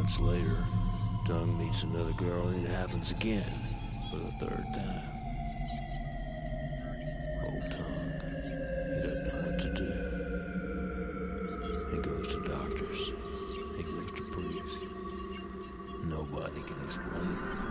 months later, Tongue meets another girl and it happens again for the third time. Old Tongue, he doesn't know what to do. He goes to doctors. He goes to priests. Nobody can explain it.